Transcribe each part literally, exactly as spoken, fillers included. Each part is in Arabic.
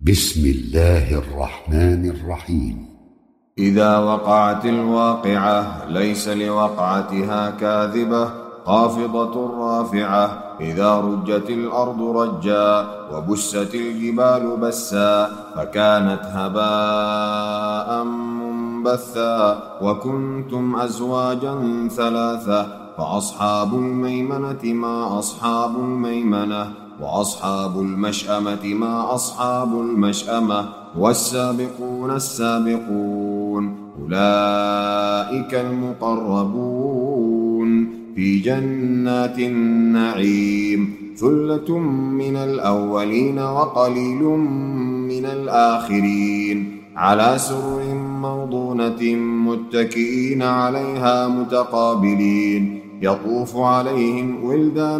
بسم الله الرحمن الرحيم. إذا وقعت الواقعة ليس لوقعتها كاذبة خافضة رافعة. إذا رجت الأرض رجا وبست الجبال بسا فكانت هباء منبثا وكنتم أزواجا ثلاثة فأصحاب الميمنة ما أصحاب الميمنة وأصحاب المشأمة ما أصحاب المشأمة والسابقون السابقون أولئك المقربون في جنات النعيم ثلة من الأولين وقليل من الآخرين على سرر موضونة متكئين عليها متقابلين يطوف عليهم ولدان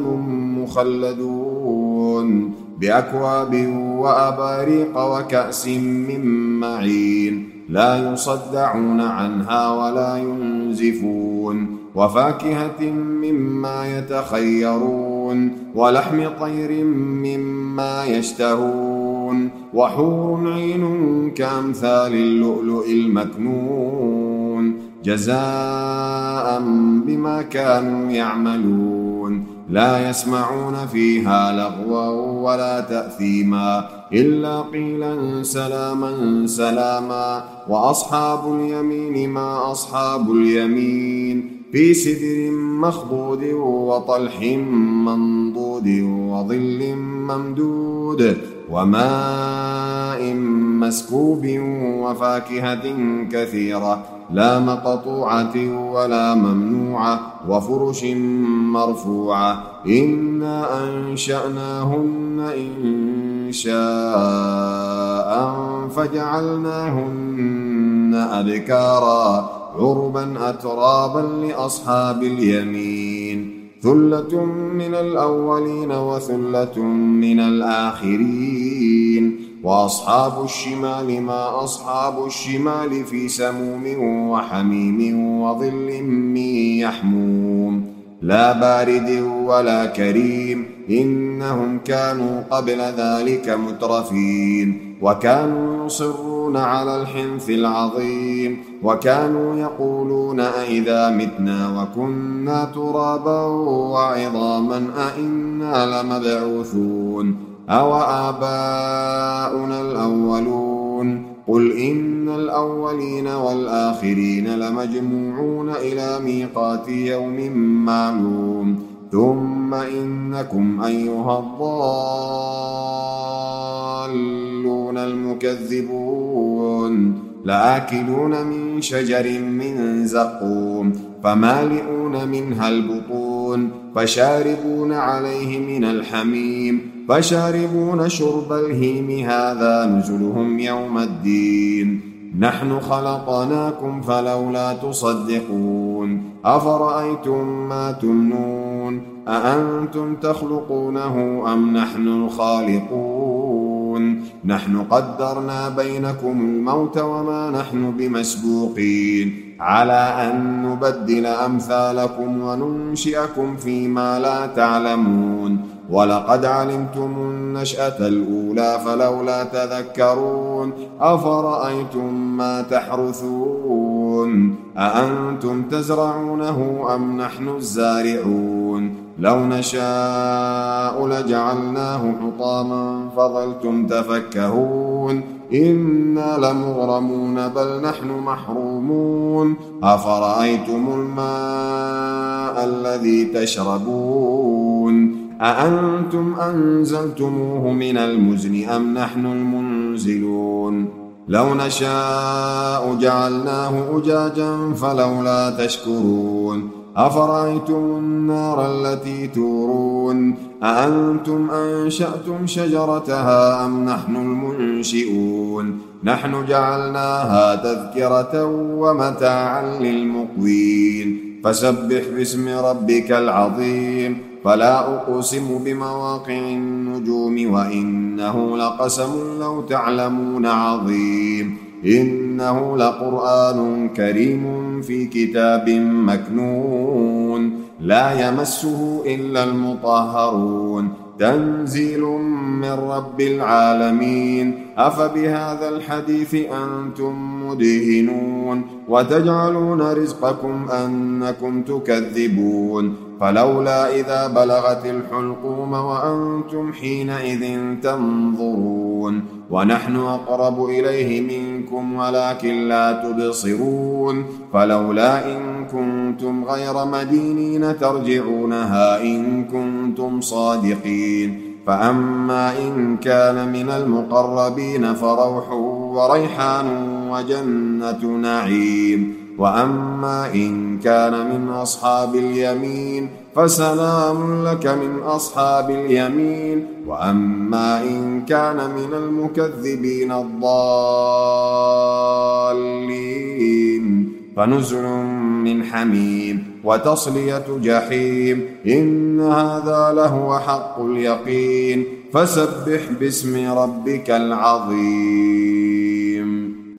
مخلدون بأكواب وأباريق وكأس من معين لا يصدعون عنها ولا ينزفون وفاكهة مما يتخيرون ولحم طير مما يشتهون وحور عين كأمثال اللؤلؤ المكنون جزاء بما كانوا يعملون لا يسمعون فيها لغوا ولا تأثيما إلا قيلا سلاما سلاما وأصحاب اليمين ما أصحاب اليمين في سدر مخضود وطلح منضود وظل ممدود وماء مسكوب وفاكهة كثيرة لا مقطوعة ولا ممنوعة وفرش مرفوعة إنا أنشأناهن إن شاء فجعلناهن أبكارا عربا أترابا لأصحاب اليمين ثلة من الأولين وثلة من الآخرين وأصحاب الشمال ما أصحاب الشمال في سموم وحميم وظل من يحموم لا بارد ولا كريم إنهم كانوا قبل ذلك مترفين وكانوا يصرون على الحنث العظيم وكانوا يقولون أئذا متنا وكنا ترابا وعظاما أئنا لمبعوثون أو آباؤنا الأولون قل إن الأولين والآخرين لمجموعون إلى ميقات يوم معلوم ثم إنكم أيها الضالون المكذبون لآكلون من شجر من زقوم فمالئون منها البطون فشاربون عليه من الحميم فشاربون شرب الهيم هذا نزلهم يوم الدين نحن خلقناكم فلولا تصدقون أفرأيتم ما تمنون أأنتم تخلقونه أم نحن الخالقون نحن قدرنا بينكم الموت وما نحن بمسبوقين على أن نبدل أمثالكم وننشئكم فيما لا تعلمون ولقد علمتم النشأة الأولى فلولا تذكرون أفرأيتم ما تحرثون أأنتم تزرعونه أم نحن الزارعون لو نشاء لجعلناه حطاما فظلتم تفكهون إنا لمغرمون بل نحن محرومون أفرأيتم الماء الذي تشربون أأنتم أنزلتموه من المزن أم نحن المنزلون لو نشاء جعلناه أجاجا فلولا تشكرون أفرأيتم النار التي تورون أأنتم أنشأتم شجرتها أم نحن المنشئون نحن جعلناها تذكرة ومتاعا للمقوين فسبح باسم ربك العظيم فلا أقسم بمواقع النجوم وإنه لقسم لو تعلمون عظيم إنه لقرآن كريم في كتاب مكنون لا يمسه إلا المطهرون تنزيل من رب العالمين أفبهذا الحديث أنتم مدهنون وتجعلون رزقكم أنكم تكذبون فلولا إذا بلغت الحلقوم وأنتم حينئذ تنظرون ونحن أقرب إليه منكم ولكن لا تبصرون فلولا إن كنتم غير مدينين ترجعونها إن كنتم صادقين فأما إن كان من المقربين فروح وريحان وجنة نعيم وأما إن كان من أصحاب اليمين فسلام لك من أصحاب اليمين وأما إن كان من المكذبين الضالين فنزل من حميم وتصلية جحيم إن هذا لهو حق اليقين فسبح باسم ربك العظيم.